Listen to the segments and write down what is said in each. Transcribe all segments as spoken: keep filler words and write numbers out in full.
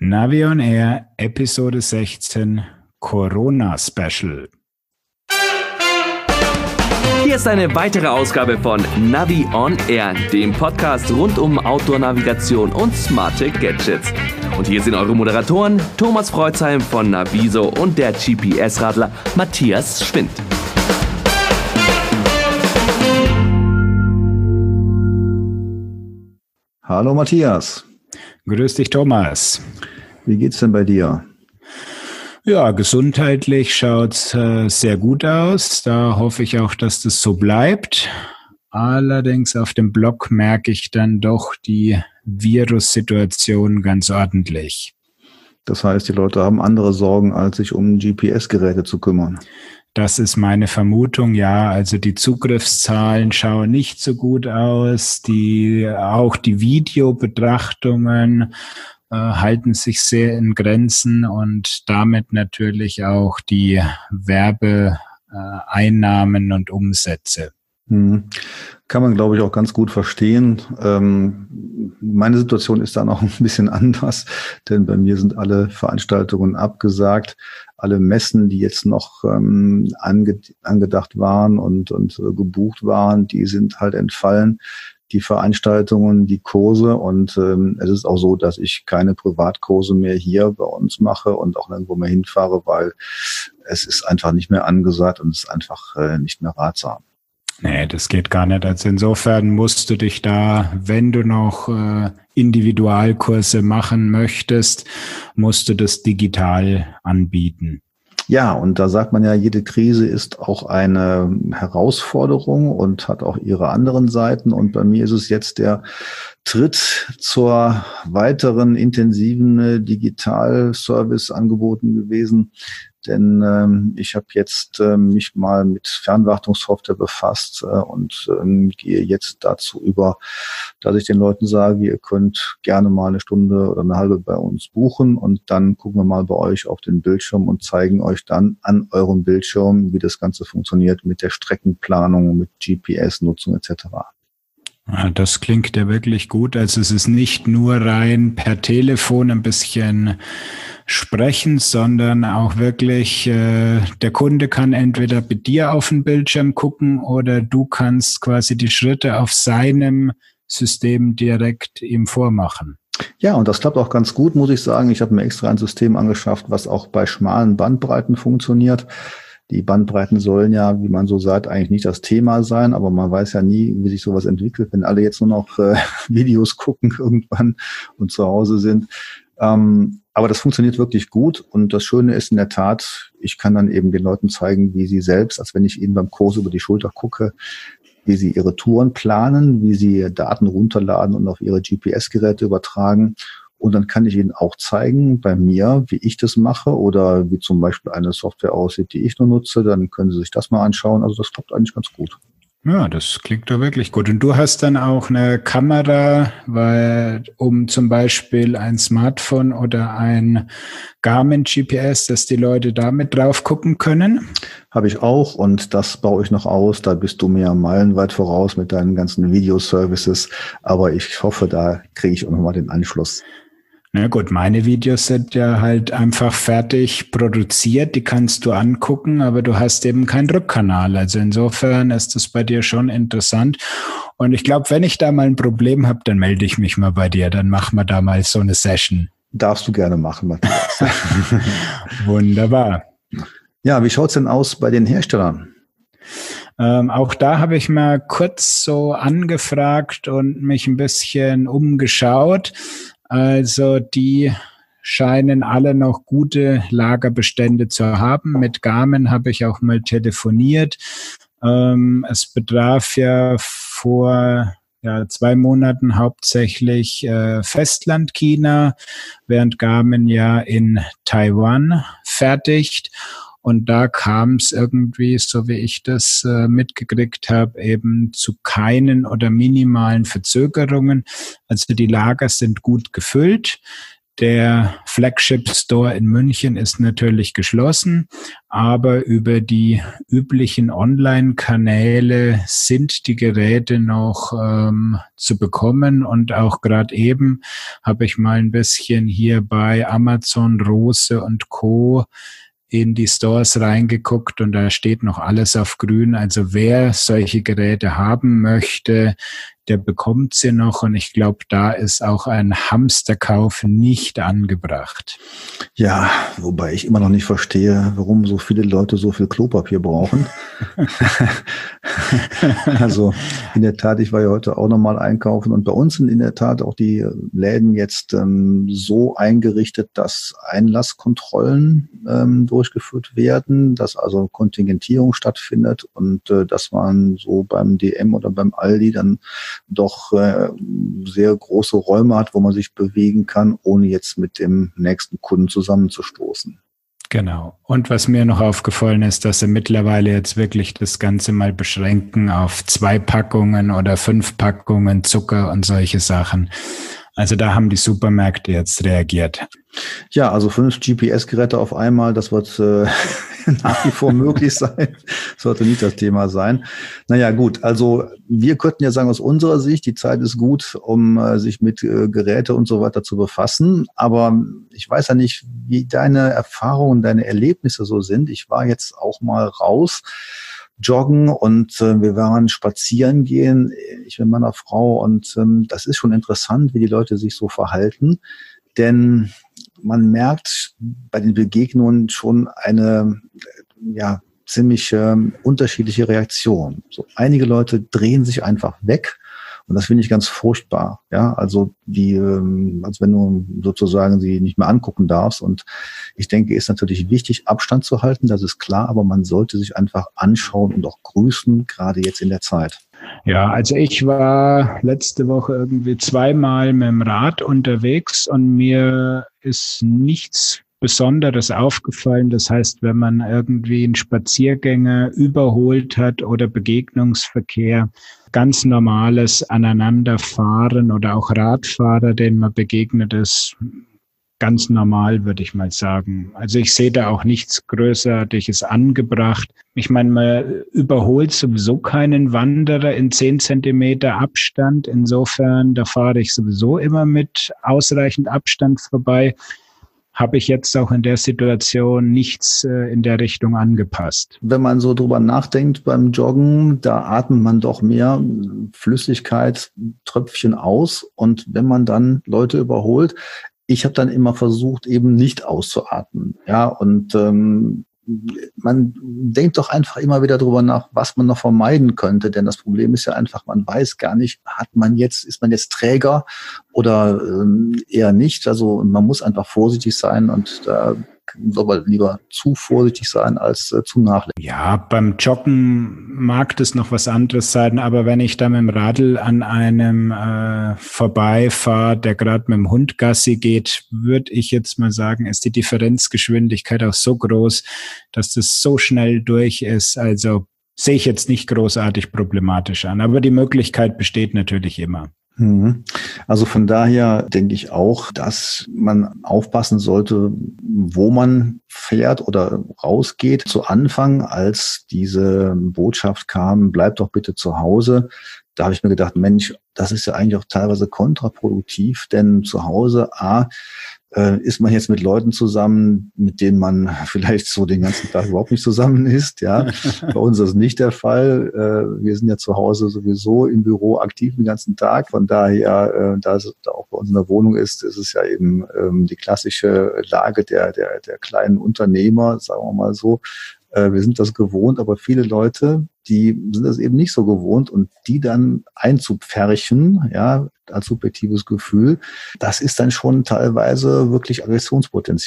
Navi on Air, Episode sechzehn, Corona-Special. Hier ist eine weitere Ausgabe von Navi on Air, dem Podcast rund um Outdoor-Navigation und smarte Gadgets. Und hier sind eure Moderatoren Thomas Freuzheim von Naviso und der G P S-Radler Matthias Schwind. Hallo Matthias. Grüß dich, Thomas. Wie geht's denn bei dir? Ja, gesundheitlich schaut's äh, sehr gut aus. Da hoffe ich auch, dass das so bleibt. Allerdings auf dem Blog merke ich dann doch die Virussituation ganz ordentlich. Das heißt, die Leute haben andere Sorgen, als sich um G P S-Geräte zu kümmern. Das ist meine Vermutung, ja. Also die Zugriffszahlen schauen nicht so gut aus. Die, auch die Videobetrachtungen äh, halten sich sehr in Grenzen und damit natürlich auch die Werbeeinnahmen und Umsätze. Hm. Kann man, glaube ich, auch ganz gut verstehen. Ähm, meine Situation ist dann auch ein bisschen anders, denn bei mir sind alle Veranstaltungen abgesagt. Alle Messen, die jetzt noch ähm, ange- angedacht waren und, und äh, gebucht waren, die sind halt entfallen. Die Veranstaltungen, die Kurse, und ähm, es ist auch so, dass ich keine Privatkurse mehr hier bei uns mache und auch nirgendwo mehr hinfahre, weil es ist einfach nicht mehr angesagt und es ist einfach äh, nicht mehr ratsam. Nee, das geht gar nicht. Also insofern musst du dich da, wenn du noch äh, Individualkurse machen möchtest, musst du das digital anbieten. Ja, und da sagt man ja, jede Krise ist auch eine Herausforderung und hat auch ihre anderen Seiten. Und bei mir ist es jetzt der Tritt zur weiteren intensiven Digital-Service angeboten gewesen. Denn ähm, ich habe jetzt ähm, mich mal mit Fernwartungssoftware befasst äh, und ähm, gehe jetzt dazu über, dass ich den Leuten sage, ihr könnt gerne mal eine Stunde oder eine halbe bei uns buchen und dann gucken wir mal bei euch auf den Bildschirm und zeigen euch dann an eurem Bildschirm, wie das Ganze funktioniert mit der Streckenplanung, mit G P S-Nutzung et cetera. Ja, das klingt ja wirklich gut. Also es ist nicht nur rein per Telefon ein bisschen sprechen, sondern auch wirklich, äh, der Kunde kann entweder bei dir auf den Bildschirm gucken oder du kannst quasi die Schritte auf seinem System direkt ihm vormachen. Ja, und das klappt auch ganz gut, muss ich sagen. Ich habe mir extra ein System angeschafft, was auch bei schmalen Bandbreiten funktioniert. Die Bandbreiten sollen ja, wie man so sagt, eigentlich nicht das Thema sein, aber man weiß ja nie, wie sich sowas entwickelt, wenn alle jetzt nur noch äh, Videos gucken irgendwann und zu Hause sind. Ähm, aber das funktioniert wirklich gut und das Schöne ist in der Tat, ich kann dann eben den Leuten zeigen, wie sie selbst, als wenn ich ihnen beim Kurs über die Schulter gucke, wie sie ihre Touren planen, wie sie Daten runterladen und auf ihre G P S-Geräte übertragen. Und dann kann ich Ihnen auch zeigen, bei mir, wie ich das mache oder wie zum Beispiel eine Software aussieht, die ich nur nutze. Dann können Sie sich das mal anschauen. Also das klappt eigentlich ganz gut. Ja, das klingt doch wirklich gut. Und du hast dann auch eine Kamera, weil um zum Beispiel ein Smartphone oder ein Garmin G P S, dass die Leute damit drauf gucken können? Habe ich auch und das baue ich noch aus. Da bist du mir meilenweit voraus mit deinen ganzen Videoservices. Aber ich hoffe, da kriege ich auch nochmal den Anschluss. Na gut, meine Videos sind ja halt einfach fertig produziert, die kannst du angucken, aber du hast eben keinen Rückkanal. Also insofern ist das bei dir schon interessant. Und ich glaube, wenn ich da mal ein Problem habe, dann melde ich mich mal bei dir, dann machen wir da mal so eine Session. Darfst du gerne machen, Matthias. Wunderbar. Ja, wie schaut's denn aus bei den Herstellern? Ähm, auch da habe ich mal kurz so angefragt und mich ein bisschen umgeschaut. Also die scheinen alle noch gute Lagerbestände zu haben. Mit Garmin habe ich auch mal telefoniert. Ähm, es betraf ja vor ja, zwei Monaten hauptsächlich äh, Festland China, während Garmin ja in Taiwan fertigt. Und da kam es irgendwie, so wie ich das äh, mitgekriegt habe, eben zu keinen oder minimalen Verzögerungen. Also die Lager sind gut gefüllt. Der Flagship Store in München ist natürlich geschlossen, aber über die üblichen Online-Kanäle sind die Geräte noch ähm, zu bekommen. Und auch gerade eben habe ich mal ein bisschen hier bei Amazon, Rose und Co. in die Stores reingeguckt und da steht noch alles auf grün. Also wer solche Geräte haben möchte, der bekommt sie noch. Und ich glaube, da ist auch ein Hamsterkauf nicht angebracht. Ja, wobei ich immer noch nicht verstehe, warum so viele Leute so viel Klopapier brauchen. Also in der Tat, ich war ja heute auch nochmal einkaufen und bei uns sind in der Tat auch die Läden jetzt ähm, so eingerichtet, dass Einlasskontrollen ähm, durchgeführt werden, dass also Kontingentierung stattfindet und äh, dass man so beim D M oder beim Aldi dann doch äh, sehr große Räume hat, wo man sich bewegen kann, ohne jetzt mit dem nächsten Kunden zusammenzustoßen. Genau. Und was mir noch aufgefallen ist, dass sie mittlerweile jetzt wirklich das Ganze mal beschränken auf zwei Packungen oder fünf Packungen Zucker und solche Sachen. Also da haben die Supermärkte jetzt reagiert. Ja, also fünf G P S-Geräte auf einmal, das wird äh, nach wie vor möglich sein. Sollte nicht das Thema sein. Naja, gut, also wir könnten ja sagen, aus unserer Sicht, die Zeit ist gut, um äh, sich mit äh, Geräte und so weiter zu befassen. Aber ich weiß ja nicht, wie deine Erfahrungen, deine Erlebnisse so sind. Ich war jetzt auch mal raus joggen und äh, wir waren spazieren gehen, ich mit meiner Frau und ähm, das ist schon interessant, wie die Leute sich so verhalten, denn man merkt bei den Begegnungen schon eine ja ziemlich äh, unterschiedliche Reaktion. So, einige Leute drehen sich einfach weg. Und das finde ich ganz furchtbar, ja, also die, als wenn du sozusagen sie nicht mehr angucken darfst. Und ich denke, ist natürlich wichtig, Abstand zu halten, das ist klar, aber man sollte sich einfach anschauen und auch grüßen, gerade jetzt in der Zeit. Ja, also ich war letzte Woche irgendwie zweimal mit dem Rad unterwegs und mir ist nichts Besonderes aufgefallen. Das heißt, wenn man irgendwie einen Spaziergänger überholt hat oder Begegnungsverkehr, ganz normales Aneinanderfahren oder auch Radfahrer, denen man begegnet ist, ganz normal, würde ich mal sagen. Also ich sehe da auch nichts Größerartiges angebracht. Ich meine, man überholt sowieso keinen Wanderer in zehn Zentimeter Abstand. Insofern, da fahre ich sowieso immer mit ausreichend Abstand vorbei. Habe ich jetzt auch in der Situation nichts äh, in der Richtung angepasst. Wenn man so drüber nachdenkt beim Joggen, da atmet man doch mehr Flüssigkeit, Tröpfchen aus. Und wenn man dann Leute überholt, ich habe dann immer versucht, eben nicht auszuatmen. Ja, und ähm, man denkt doch einfach immer wieder drüber nach, was man noch vermeiden könnte. Denn das Problem ist ja einfach, man weiß gar nicht, hat man jetzt, ist man jetzt Träger oder ähm, eher nicht. Also man muss einfach vorsichtig sein und da soll man lieber zu vorsichtig sein als äh, zu nachlässig. Ja, beim Joggen mag das noch was anderes sein, aber wenn ich da mit dem Radl an einem äh, vorbeifahre, der gerade mit dem Hund Gassi geht, würde ich jetzt mal sagen, ist die Differenzgeschwindigkeit auch so groß, dass das so schnell durch ist. Also sehe ich jetzt nicht großartig problematisch an, aber die Möglichkeit besteht natürlich immer. Also von daher denke ich auch, dass man aufpassen sollte, wo man fährt oder rausgeht. Zu Anfang, als diese Botschaft kam, bleib doch bitte zu Hause, da habe ich mir gedacht, Mensch, das ist ja eigentlich auch teilweise kontraproduktiv, denn zu Hause, a, äh, ist man jetzt mit Leuten zusammen, mit denen man vielleicht so den ganzen Tag überhaupt nicht zusammen ist. Ja, bei uns ist das nicht der Fall. Äh, wir sind ja zu Hause sowieso im Büro aktiv den ganzen Tag. Von daher, äh, da es auch bei uns in der Wohnung ist, ist es ja eben ähm, die klassische Lage der, der, der kleinen Unternehmer, sagen wir mal so. Äh, wir sind das gewohnt, aber viele Leute, die sind das eben nicht so gewohnt und die dann einzupferchen, ja, als subjektives Gefühl, das ist dann schon teilweise wirklich Aggressionspotenzial.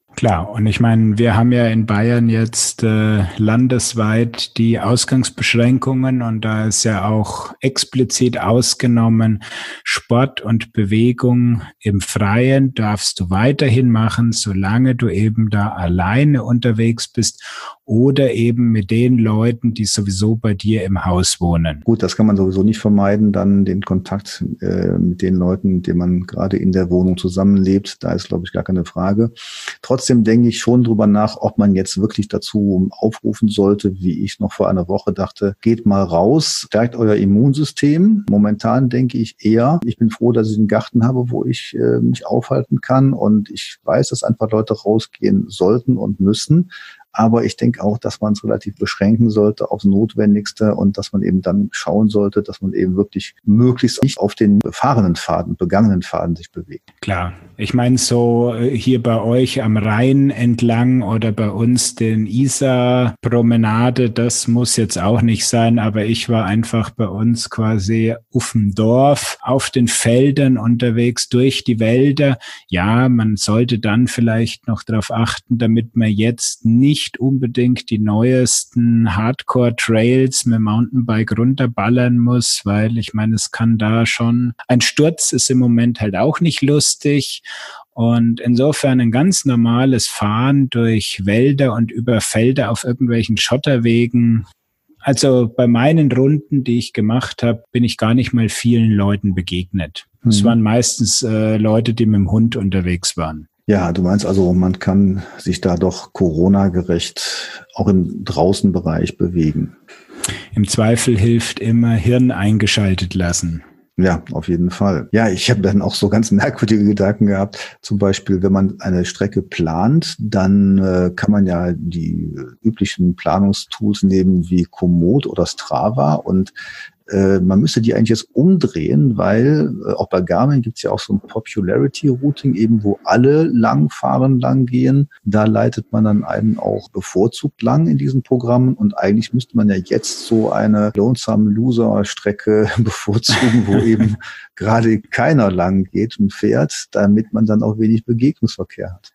Klar, und ich meine, wir haben ja in Bayern jetzt äh, landesweit die Ausgangsbeschränkungen und da ist ja auch explizit ausgenommen, Sport und Bewegung im Freien darfst du weiterhin machen, solange du eben da alleine unterwegs bist oder eben mit den Leuten, die sowieso bei dir im Haus wohnen. Gut, das kann man sowieso nicht vermeiden, dann den Kontakt äh, mit den Leuten, mit denen man gerade in der Wohnung zusammenlebt. Da ist, glaube ich, gar keine Frage. Trotzdem denke ich schon drüber nach, ob man jetzt wirklich dazu aufrufen sollte, wie ich noch vor einer Woche dachte, geht mal raus, stärkt euer Immunsystem. Momentan denke ich eher, ich bin froh, dass ich einen Garten habe, wo ich äh, mich aufhalten kann und ich weiß, dass einfach Leute rausgehen sollten und müssen. Aber ich denke auch, dass man es relativ beschränken sollte aufs Notwendigste und dass man eben dann schauen sollte, dass man eben wirklich möglichst nicht auf den befahrenen Pfaden, begangenen Pfaden sich bewegt. Klar. Ich meine, so hier bei euch am Rhein entlang oder bei uns den Isar-Promenade, das muss jetzt auch nicht sein, aber ich war einfach bei uns quasi auf dem Dorf, auf den Feldern unterwegs, durch die Wälder. Ja, man sollte dann vielleicht noch darauf achten, damit man jetzt nicht unbedingt die neuesten Hardcore-Trails mit Mountainbike runterballern muss, weil ich meine, es kann da schon, ein Sturz ist im Moment halt auch nicht lustig. Und insofern ein ganz normales Fahren durch Wälder und über Felder auf irgendwelchen Schotterwegen. Also bei meinen Runden, die ich gemacht habe, bin ich gar nicht mal vielen Leuten begegnet. Mhm. Es waren meistens äh, Leute, die mit dem Hund unterwegs waren. Ja, du meinst also, man kann sich da doch Corona-gerecht auch im Draußenbereich bewegen. Im Zweifel hilft immer Hirn eingeschaltet lassen. Ja, auf jeden Fall. Ja, ich habe dann auch so ganz merkwürdige Gedanken gehabt. Zum Beispiel, wenn man eine Strecke plant, dann äh, kann man ja die üblichen Planungstools nehmen wie Komoot oder Strava und äh, man müsste die eigentlich jetzt umdrehen, weil äh, auch bei Garmin gibt es ja auch so ein Popularity-Routing, eben wo alle langfahren, lang gehen. Da leitet man dann einen auch bevorzugt lang in diesen Programmen und eigentlich müsste man ja jetzt so eine Lonesome Loser-Strecke bevorzugen, wo eben gerade keiner lang geht und fährt, damit man dann auch wenig Begegnungsverkehr hat.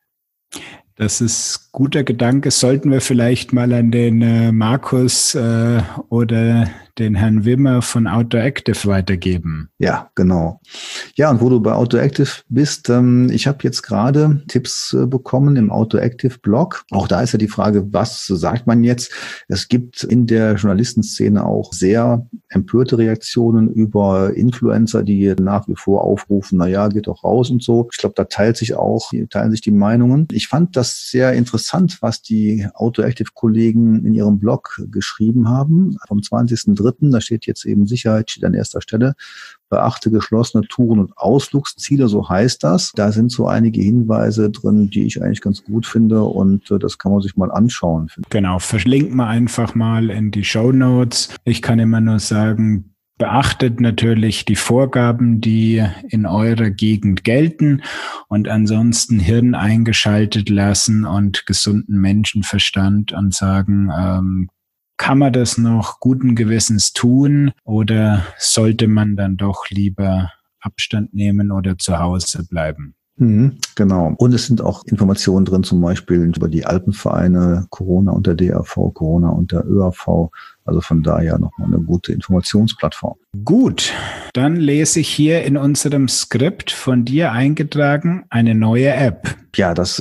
Das ist guter Gedanke. Sollten wir vielleicht mal an den äh, Markus äh, oder den Herrn Wimmer von Outdoor Active weitergeben. Ja, genau. Ja, und wo du bei Outdoor Active bist, ähm, ich habe jetzt gerade Tipps äh, bekommen im Outdoor Active Blog. Auch da ist ja die Frage, was sagt man jetzt? Es gibt in der Journalistenszene auch sehr empörte Reaktionen über Influencer, die nach wie vor aufrufen, na ja, geht doch raus und so. Ich glaube, da teilt sich auch, teilen sich die Meinungen. Ich fand das sehr interessant, was die Outdoor Active Kollegen in ihrem Blog geschrieben haben. Vom zwanzigsten dritten Da steht jetzt eben Sicherheit, steht an erster Stelle. Beachte geschlossene Touren- und Ausflugsziele, so heißt das. Da sind so einige Hinweise drin, die ich eigentlich ganz gut finde und äh, das kann man sich mal anschauen. Genau, verlinken wir einfach mal in die Shownotes. Ich kann immer nur sagen, beachtet natürlich die Vorgaben, die in eurer Gegend gelten und ansonsten Hirn eingeschaltet lassen und gesunden Menschenverstand und sagen, ähm, kann man das noch guten Gewissens tun oder sollte man dann doch lieber Abstand nehmen oder zu Hause bleiben? Mhm, genau. Und es sind auch Informationen drin, zum Beispiel über die Alpenvereine, Corona unter D R V, Corona unter Ö A V. Also von daher nochmal eine gute Informationsplattform. Gut, dann lese ich hier in unserem Skript von dir eingetragen eine neue App. Ja, das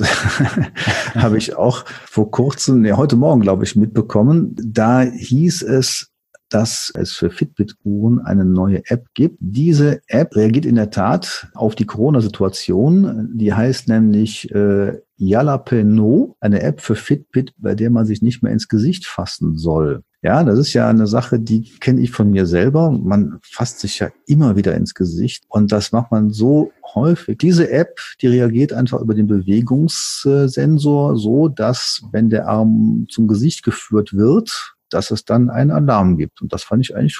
habe ich auch vor kurzem, nee, heute Morgen, glaube ich, mitbekommen. Da hieß es, dass es für Fitbit-Uhren eine neue App gibt. Diese App reagiert in der Tat auf die Corona-Situation. Die heißt nämlich äh, Jalapeno, eine App für Fitbit, bei der man sich nicht mehr ins Gesicht fassen soll. Ja, das ist ja eine Sache, die kenne ich von mir selber. Man fasst sich ja immer wieder ins Gesicht und das macht man so häufig. Diese App, die reagiert einfach über den Bewegungssensor so, dass wenn der Arm zum Gesicht geführt wird, dass es dann einen Alarm gibt. Und das fand ich eigentlich schon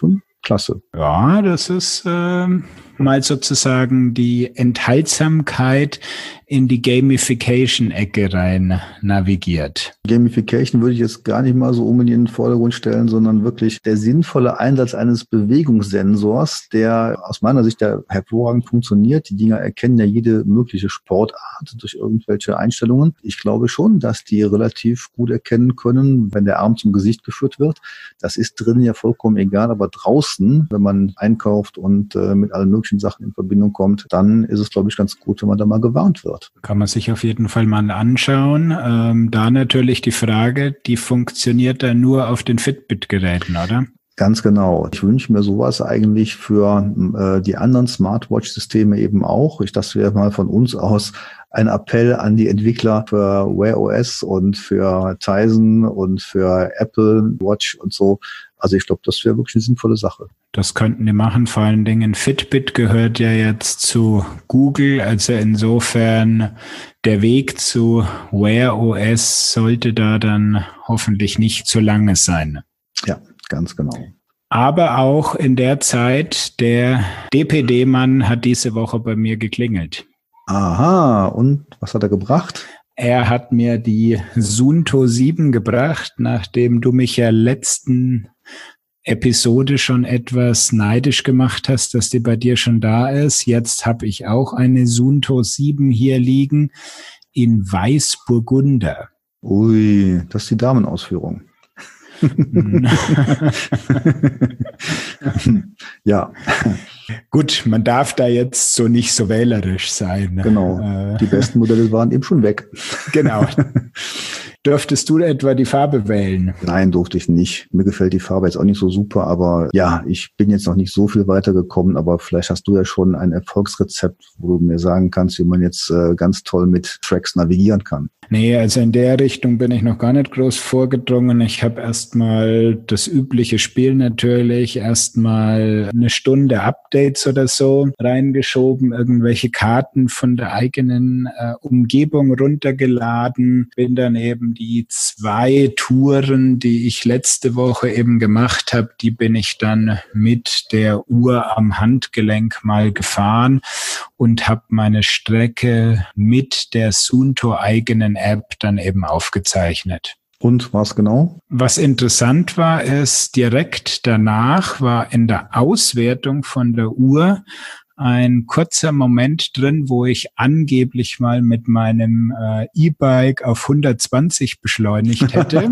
klasse. Ja, das ist äh, mal sozusagen die Enthaltsamkeit in die Gamification-Ecke rein navigiert. Gamification würde ich jetzt gar nicht mal so unbedingt in den Vordergrund stellen, sondern wirklich der sinnvolle Einsatz eines Bewegungssensors, der aus meiner Sicht ja hervorragend funktioniert. Die Dinger erkennen ja jede mögliche Sportart durch irgendwelche Einstellungen. Ich glaube schon, dass die relativ gut erkennen können, wenn der Arm zum Gesicht geführt wird. Das ist drinnen ja vollkommen egal, aber draußen, wenn man einkauft und äh, mit allen möglichen Sachen in Verbindung kommt, dann ist es, glaube ich, ganz gut, wenn man da mal gewarnt wird. Kann man sich auf jeden Fall mal anschauen. Ähm, da natürlich die Frage, die funktioniert dann nur auf den Fitbit-Geräten, oder? Ganz genau. Ich wünsche mir sowas eigentlich für äh, die anderen Smartwatch-Systeme eben auch. Ich, das wäre mal von uns aus ein Appell an die Entwickler für Wear O S und für Tizen und für Apple Watch und so. Also ich glaube, das wäre wirklich eine sinnvolle Sache. Das könnten die machen. Vor allen Dingen Fitbit gehört ja jetzt zu Google. Also insofern der Weg zu Wear O S sollte da dann hoffentlich nicht zu lange sein. Ja, ganz genau. Aber auch in der Zeit, der D P D-Mann hat diese Woche bei mir geklingelt. Aha, und was hat er gebracht? Er hat mir die Suunto sieben gebracht, nachdem du mich ja letzten Episode schon etwas neidisch gemacht hast, dass die bei dir schon da ist. Jetzt habe ich auch eine Suunto sieben hier liegen in Weißburgunder. Ui, das ist die Damenausführung. Ja. Gut, man darf da jetzt so nicht so wählerisch sein. Genau, äh, die besten Modelle waren eben schon weg. Genau. Dürftest du etwa die Farbe wählen? Nein, durfte ich nicht. Mir gefällt die Farbe jetzt auch nicht so super, aber ja, ich bin jetzt noch nicht so viel weitergekommen, aber vielleicht hast du ja schon ein Erfolgsrezept, wo du mir sagen kannst, wie man jetzt äh, ganz toll mit Tracks navigieren kann. Nee, also in der Richtung bin ich noch gar nicht groß vorgedrungen. Ich habe erstmal das übliche Spiel natürlich, erstmal eine Stunde Updates oder so reingeschoben, irgendwelche Karten von der eigenen äh, Umgebung runtergeladen, bin dann eben die zwei Touren, die ich letzte Woche eben gemacht habe, die bin ich dann mit der Uhr am Handgelenk mal gefahren und habe meine Strecke mit der Suunto eigenen App dann eben aufgezeichnet. Und was genau? Was interessant war, ist, direkt danach war in der Auswertung von der Uhr ein kurzer Moment drin, wo ich angeblich mal mit meinem äh, E-Bike auf hundertzwanzig beschleunigt hätte.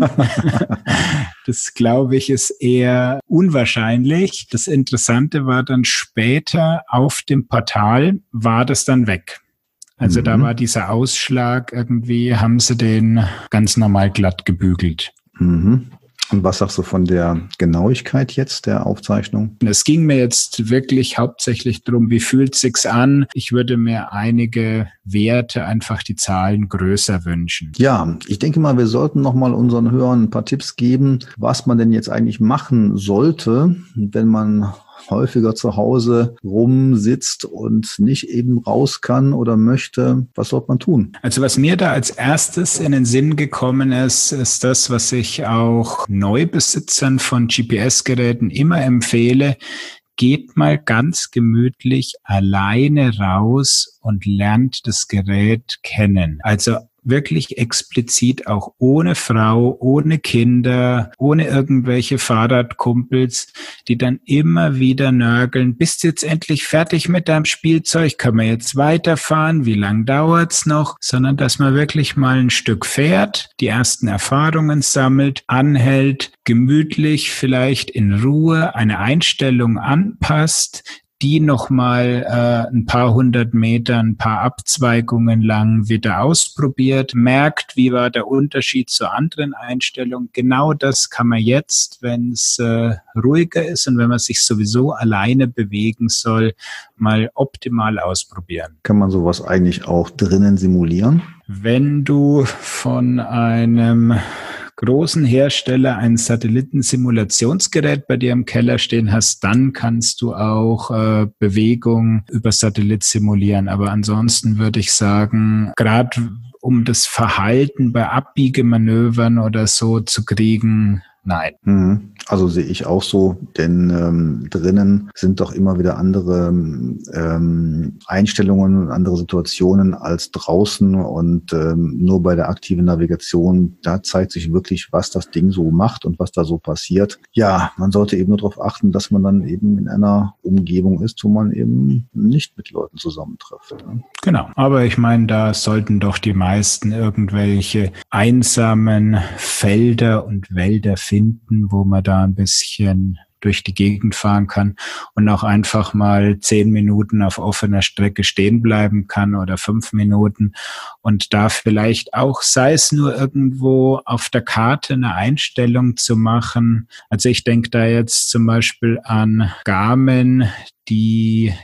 Das, glaube ich, ist eher unwahrscheinlich. Das Interessante war dann später auf dem Portal war das dann weg. Also mhm. da war dieser Ausschlag irgendwie, haben sie den ganz normal glatt gebügelt. Mhm. Und was sagst du von der Genauigkeit jetzt der Aufzeichnung? Es ging mir jetzt wirklich hauptsächlich darum, wie fühlt es sich an? Ich würde mir einige Werte, einfach die Zahlen größer wünschen. Ja, ich denke mal, wir sollten noch mal unseren Hörern ein paar Tipps geben, was man denn jetzt eigentlich machen sollte, wenn man häufiger zu Hause rumsitzt und nicht eben raus kann oder möchte. Was sollte man tun? Also was mir da als erstes in den Sinn gekommen ist, ist das, was ich auch Neubesitzern von G P S-Geräten immer empfehle. Geht mal ganz gemütlich alleine raus und lernt das Gerät kennen. Also wirklich explizit auch ohne Frau, ohne Kinder, ohne irgendwelche Fahrradkumpels, die dann immer wieder nörgeln. Bist du jetzt endlich fertig mit deinem Spielzeug? Können wir jetzt weiterfahren? Wie lang dauert's noch? Sondern dass man wirklich mal ein Stück fährt, die ersten Erfahrungen sammelt, anhält, gemütlich vielleicht in Ruhe eine Einstellung anpasst, die nochmal äh, ein paar hundert Meter, ein paar Abzweigungen lang wieder ausprobiert, merkt, wie war der Unterschied zur anderen Einstellung. Genau das kann man jetzt, wenn es äh, ruhiger ist und wenn man sich sowieso alleine bewegen soll, mal optimal ausprobieren. Kann man sowas eigentlich auch drinnen simulieren? Wenn du von einem großen Hersteller ein Satellitensimulationsgerät bei dir im Keller stehen hast, dann kannst du auch äh, Bewegung über Satellit simulieren. Aber ansonsten würde ich sagen, gerade um das Verhalten bei Abbiegemanövern oder so zu kriegen, Nein. Also sehe ich auch so, denn ähm, drinnen sind doch immer wieder andere ähm, Einstellungen und andere Situationen als draußen und ähm, nur bei der aktiven Navigation, da zeigt sich wirklich, was das Ding so macht und was da so passiert. Ja, man sollte eben nur darauf achten, dass man dann eben in einer Umgebung ist, wo man eben nicht mit Leuten zusammentrifft. Ne? Genau, aber ich meine, da sollten doch die meisten irgendwelche einsamen Felder und Wälder finden, wo man da ein bisschen durch die Gegend fahren kann und auch einfach mal zehn Minuten auf offener Strecke stehen bleiben kann oder fünf Minuten und da vielleicht auch, sei es nur irgendwo auf der Karte eine Einstellung zu machen. Also ich denke da jetzt zum Beispiel an Garmin, die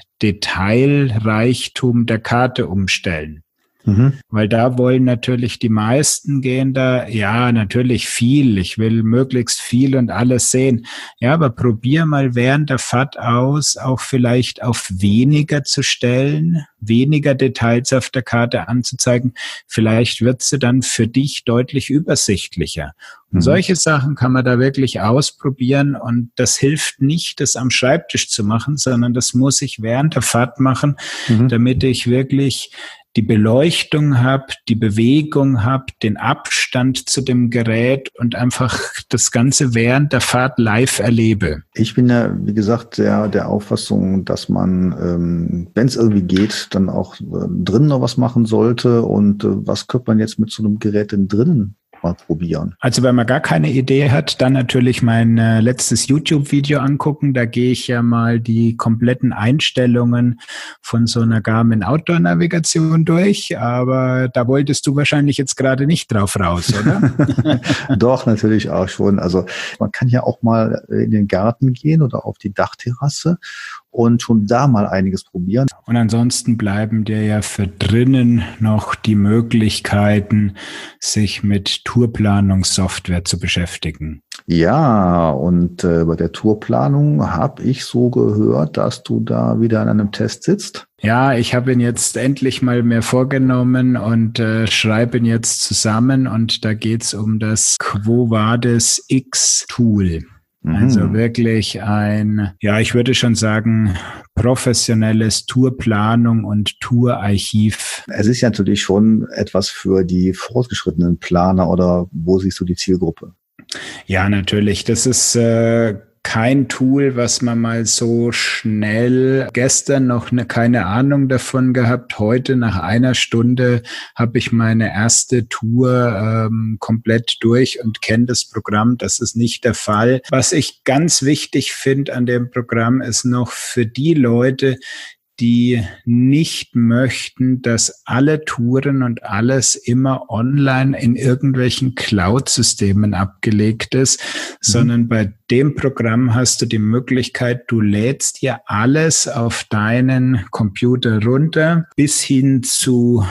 Detailreichtum der Karte umstellen. Mhm. Weil da wollen natürlich die meisten gehen da, ja, natürlich viel. Ich will möglichst viel und alles sehen. Ja, aber probier mal während der Fahrt aus, auch vielleicht auf weniger zu stellen, weniger Details auf der Karte anzuzeigen. Vielleicht wird sie dann für dich deutlich übersichtlicher. Und mhm. solche Sachen kann man da wirklich ausprobieren und das hilft nicht, das am Schreibtisch zu machen, sondern das muss ich während der Fahrt machen, mhm. damit ich wirklich die Beleuchtung habe, die Bewegung habe, den Abstand zu dem Gerät und einfach das Ganze während der Fahrt live erlebe. Ich bin ja, wie gesagt, der, der Auffassung, dass man, ähm, wenn es irgendwie geht, dann auch äh, drinnen noch was machen sollte. Und äh, was könnte man jetzt mit so einem Gerät denn drinnen mal probieren? Also wenn man gar keine Idee hat, dann natürlich mein äh, letztes YouTube-Video angucken. Da gehe ich ja mal die kompletten Einstellungen von so einer Garmin Outdoor-Navigation durch. Aber da wolltest du wahrscheinlich jetzt gerade nicht drauf raus, oder? Doch, natürlich auch schon. Also man kann ja auch mal in den Garten gehen oder auf die Dachterrasse und schon da mal einiges probieren. Und ansonsten bleiben dir ja für drinnen noch die Möglichkeiten, sich mit Tourplanungssoftware zu beschäftigen. Ja, und äh, bei der Tourplanung habe ich so gehört, dass du da wieder an einem Test sitzt. Ja, ich habe ihn jetzt endlich mal mir vorgenommen und äh, schreibe ihn jetzt zusammen und da geht's um das Quo Vadis X-Tool. Also wirklich ein, ja, ich würde schon sagen, professionelles Tourplanung und Tourarchiv. Es ist ja natürlich schon etwas für die fortgeschrittenen Planer oder wo siehst du die Zielgruppe? Ja, natürlich. Das ist äh, kein Tool, was man mal so schnell, gestern noch ne, keine Ahnung davon gehabt, heute nach einer Stunde habe ich meine erste Tour ähm, komplett durch und kenne das Programm. Das ist nicht der Fall. Was ich ganz wichtig finde an dem Programm ist noch für die Leute, die nicht möchten, dass alle Touren und alles immer online in irgendwelchen Cloud-Systemen abgelegt ist, mhm. sondern bei dem Programm hast du die Möglichkeit, du lädst dir alles auf deinen Computer runter, bis hin zu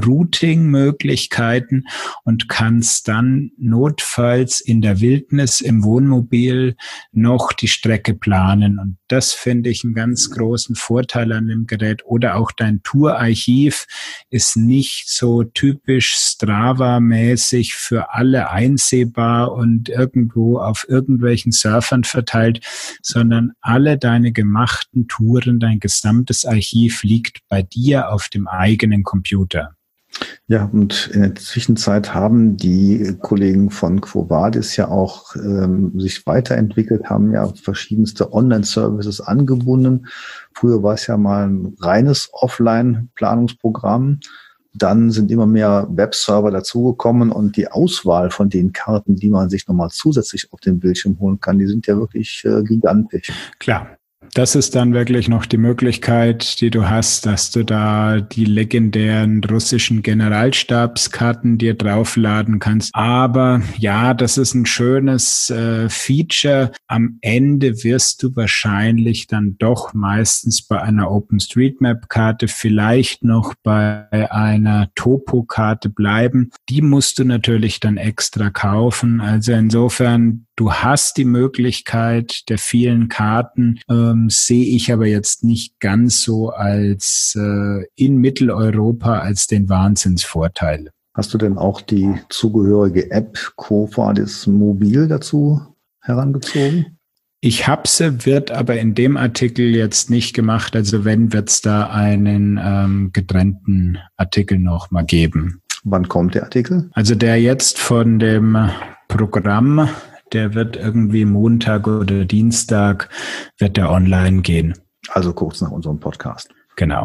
Routing-Möglichkeiten und kannst dann notfalls in der Wildnis im Wohnmobil noch die Strecke planen. Und das finde ich einen ganz großen Vorteil an dem Gerät. Oder auch dein Tourarchiv ist nicht so typisch Strava-mäßig für alle einsehbar und irgendwo auf irgendwelchen Surfern verteilt, sondern alle deine gemachten Touren, dein gesamtes Archiv liegt bei dir auf dem eigenen Computer. Ja, und in der Zwischenzeit haben die Kollegen von Quo Vadis ja auch ähm, sich weiterentwickelt, haben ja verschiedenste Online-Services angebunden. Früher war es ja mal ein reines Offline-Planungsprogramm. Dann sind immer mehr Webserver dazugekommen und die Auswahl von den Karten, die man sich nochmal zusätzlich auf den Bildschirm holen kann, die sind ja wirklich äh, gigantisch. Klar. Das ist dann wirklich noch die Möglichkeit, die du hast, dass du da die legendären russischen Generalstabskarten dir draufladen kannst. Aber ja, das ist ein schönes äh, Feature. Am Ende wirst du wahrscheinlich dann doch meistens bei einer OpenStreetMap-Karte, vielleicht noch bei einer Topo-Karte bleiben. Die musst du natürlich dann extra kaufen. Also insofern, du hast die Möglichkeit der vielen Karten, ähm, sehe ich aber jetzt nicht ganz so als äh, in Mitteleuropa als den Wahnsinnsvorteil. Hast du denn auch die zugehörige App Quo Vadis Mobil dazu herangezogen? Ich habe sie, wird aber in dem Artikel jetzt nicht gemacht. Also wenn, wird es da einen ähm, getrennten Artikel noch mal geben. Wann kommt der Artikel? Also der jetzt von dem Programm, der wird irgendwie Montag oder Dienstag, wird der online gehen. Also kurz nach unserem Podcast. Genau.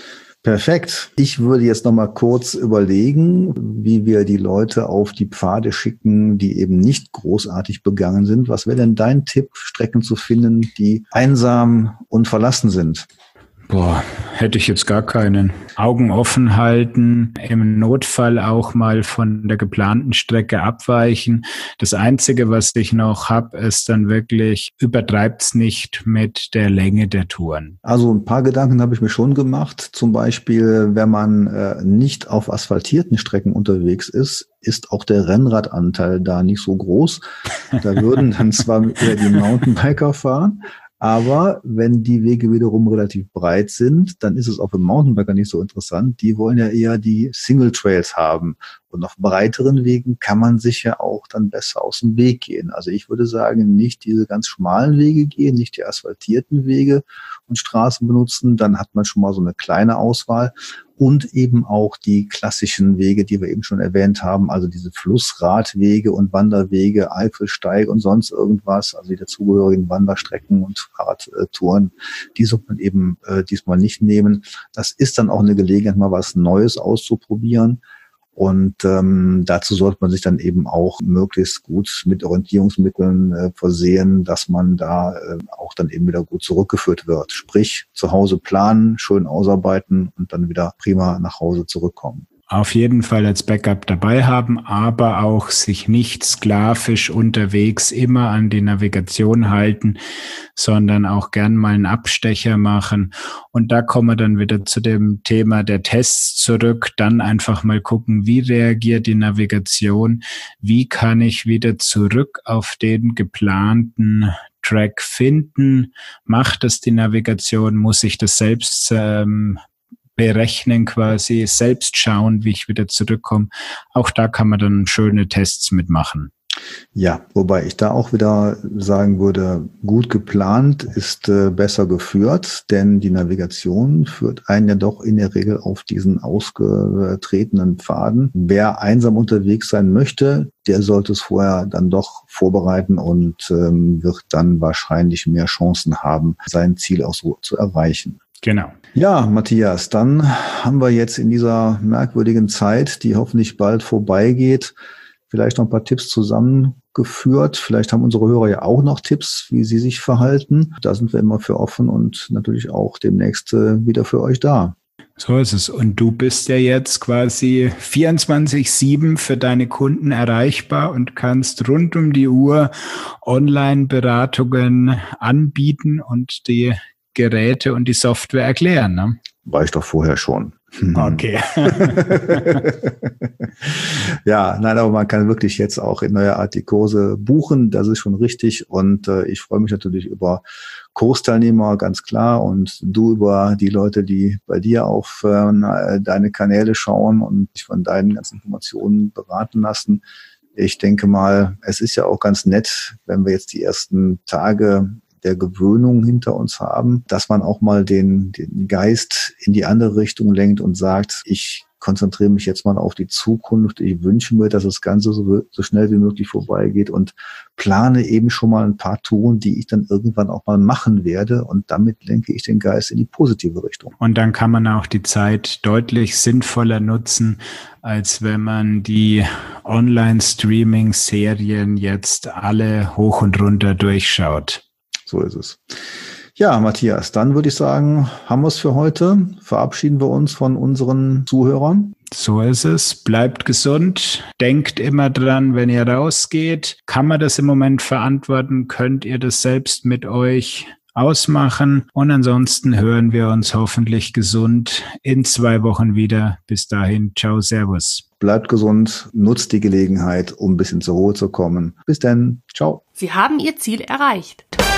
Perfekt. Ich würde jetzt noch mal kurz überlegen, wie wir die Leute auf die Pfade schicken, die eben nicht großartig begangen sind. Was wäre denn dein Tipp, Strecken zu finden, die einsam und verlassen sind? Boah, hätte ich jetzt gar keinen. Augen offen halten, im Notfall auch mal von der geplanten Strecke abweichen. Das Einzige, was ich noch habe, ist dann wirklich, übertreibt's nicht mit der Länge der Touren. Also ein paar Gedanken habe ich mir schon gemacht. Zum Beispiel, wenn man äh, nicht auf asphaltierten Strecken unterwegs ist, ist auch der Rennradanteil da nicht so groß. Da würden dann zwar eher die Mountainbiker fahren, aber wenn die Wege wiederum relativ breit sind, dann ist es auch für Mountainbiker nicht so interessant. Die wollen ja eher die Single Trails haben. Und auf breiteren Wegen kann man sich ja auch dann besser aus dem Weg gehen. Also ich würde sagen, nicht diese ganz schmalen Wege gehen, nicht die asphaltierten Wege und Straßen benutzen. Dann hat man schon mal so eine kleine Auswahl. Und eben auch die klassischen Wege, die wir eben schon erwähnt haben, also diese Flussradwege und Wanderwege, Eifelsteig und sonst irgendwas, also die dazugehörigen Wanderstrecken und Fahrradtouren, die sollte man eben äh, diesmal nicht nehmen. Das ist dann auch eine Gelegenheit, mal was Neues auszuprobieren. Und ähm, dazu sollte man sich dann eben auch möglichst gut mit Orientierungsmitteln äh, versehen, dass man da äh, auch dann eben wieder gut zurückgeführt wird. Sprich, zu Hause planen, schön ausarbeiten und dann wieder prima nach Hause zurückkommen. Auf jeden Fall als Backup dabei haben, aber auch sich nicht sklavisch unterwegs immer an die Navigation halten, sondern auch gern mal einen Abstecher machen. Und da kommen wir dann wieder zu dem Thema der Tests zurück. Dann einfach mal gucken, wie reagiert die Navigation? Wie kann ich wieder zurück auf den geplanten Track finden? Macht es die Navigation? Muss ich das selbst ähm, berechnen, quasi selbst schauen, wie ich wieder zurückkomme. Auch da kann man dann schöne Tests mitmachen. Ja, wobei ich da auch wieder sagen würde, gut geplant ist äh, besser geführt, denn die Navigation führt einen ja doch in der Regel auf diesen ausgetretenen Pfaden. Wer einsam unterwegs sein möchte, der sollte es vorher dann doch vorbereiten und ähm, wird dann wahrscheinlich mehr Chancen haben, sein Ziel auch so zu erreichen. Genau. Ja, Matthias, dann haben wir jetzt in dieser merkwürdigen Zeit, die hoffentlich bald vorbeigeht, vielleicht noch ein paar Tipps zusammengeführt. Vielleicht haben unsere Hörer ja auch noch Tipps, wie sie sich verhalten. Da sind wir immer für offen und natürlich auch demnächst äh, wieder für euch da. So ist es. Und du bist ja jetzt quasi vierundzwanzig sieben für deine Kunden erreichbar und kannst rund um die Uhr Online-Beratungen anbieten und die Geräte und die Software erklären, ne? War ich doch vorher schon. Okay. Ja, nein, aber man kann wirklich jetzt auch in neuer die Kurse buchen. Das ist schon richtig. Und äh, ich freue mich natürlich über Kursteilnehmer, ganz klar. Und du über die Leute, die bei dir auf äh, deine Kanäle schauen und sich von deinen ganzen Informationen beraten lassen. Ich denke mal, es ist ja auch ganz nett, wenn wir jetzt die ersten Tage der Gewöhnung hinter uns haben, dass man auch mal den, den Geist in die andere Richtung lenkt und sagt, ich konzentriere mich jetzt mal auf die Zukunft. Ich wünsche mir, dass das Ganze so, so schnell wie möglich vorbeigeht und plane eben schon mal ein paar Touren, die ich dann irgendwann auch mal machen werde. Und damit lenke ich den Geist in die positive Richtung. Und dann kann man auch die Zeit deutlich sinnvoller nutzen, als wenn man die Online-Streaming-Serien jetzt alle hoch und runter durchschaut. So ist es. Ja, Matthias, dann würde ich sagen, haben wir es für heute. Verabschieden wir uns von unseren Zuhörern. So ist es. Bleibt gesund. Denkt immer dran, wenn ihr rausgeht. Kann man das im Moment verantworten? Könnt ihr das selbst mit euch ausmachen? Und ansonsten hören wir uns hoffentlich gesund in zwei Wochen wieder. Bis dahin. Ciao, servus. Bleibt gesund, nutzt die Gelegenheit, um ein bisschen zur Ruhe zu kommen. Bis dann. Ciao. Sie haben Ihr Ziel erreicht.